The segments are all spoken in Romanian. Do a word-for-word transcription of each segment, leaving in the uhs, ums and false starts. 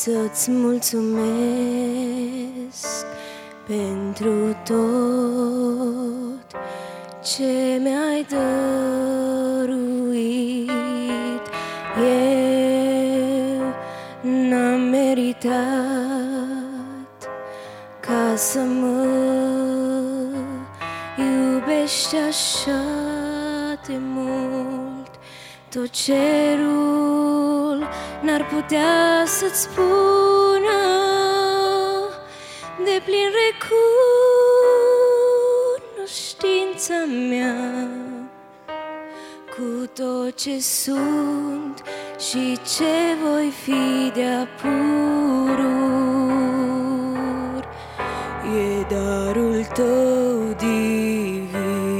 să-ți mulțumesc pentru tot ce mi-ai dăruit. Eu n-am meritat ca să mă iubești așa de mult. Tot cerul n-ar putea să-ți spună de plin recunoștința mea cu tot ce sunt și ce voi fi de-a pururi. E darul tău divin,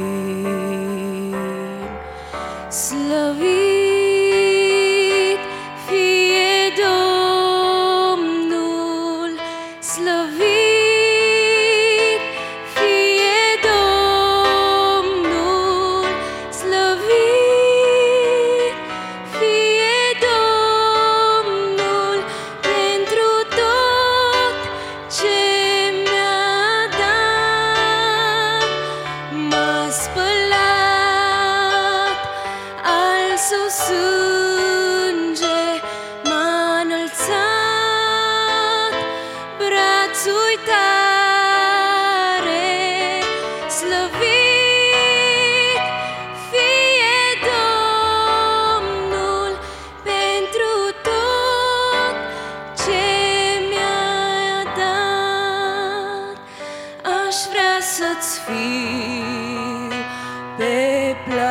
slăvit fie Domnul, slăvit fie Domnul, slăvit fie Domnul pentru tot ce mi-a dat. M-a spălat al său sânge, m-a înălțat brațul tare. Slăvit fie Domnul pentru tot ce mi-a dat. Aș vrea să-ți fiu pe plac